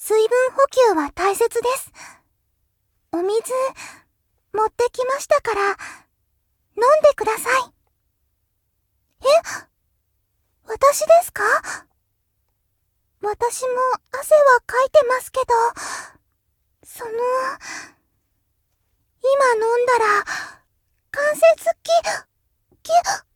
水分補給は大切です。お水、持ってきましたから、飲んでください。え？私ですか？私も汗はかいてますけど、今飲んだら、関節